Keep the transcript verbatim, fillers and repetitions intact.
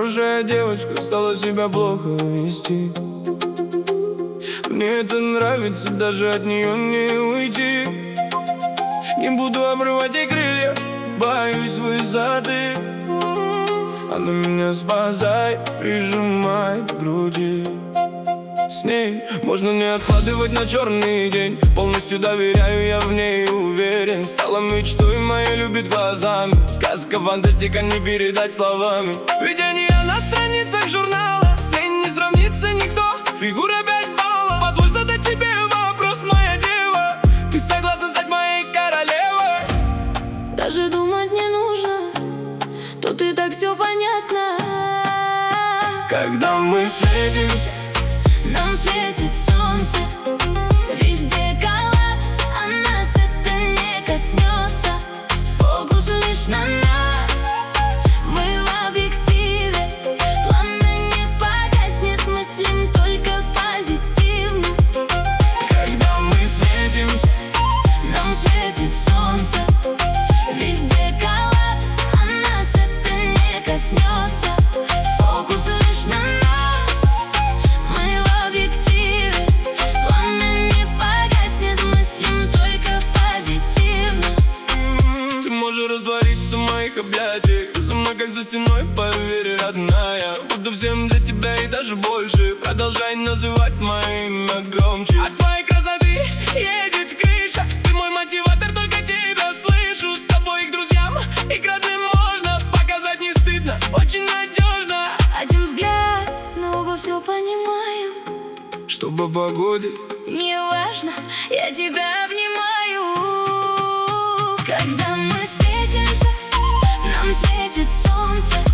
хорошая девочка стала себя плохо вести. Мне это нравится, даже от нее не уйти. Не буду обрывать ей крылья, боюсь высоты. Она меня спасает, прижимает к груди. С ней можно не откладывать на черный день. Полностью доверяю, я в ней уверен. Стала мечтой моей, любит глазами. Сказка, фантастика, не передать словами. Видение на страницах журнала, с ней не сравнится никто. Фигура пять баллов. Позволь задать тебе вопрос, моя дева. Ты согласна стать моей королевой? Даже думать не нужно, тут и так все понятно. Когда мы встретимся, нам светит солнце, везде коллапс, а нас это не коснется. Фокус лишь на нас, мы в объективе. Пламя не погаснет, мыслим только позитивно. когда мы встретимся, нам светит солнце, везде коллапс, а нас это не коснется. Фокус лишь на нас, мы в объективе. Пламя не погаснет, мыслим только позитивно. ты можешь раствориться в моих объятиях. За мной как за стеной, поверь, родная. Буду всем для тебя и даже больше. Продолжай называть мое имя громче. От твоей красоты едет крыша. Ты мой мотиватор, только тебя слышу. С тобой и к друзьям, и к родным можно показать не стыдно, очень надежно. Один взгляд, мы оба все понимаем. Что по погоде, Неважно, я тебя обнимаю. Когда мы светимся, нам светит солнце,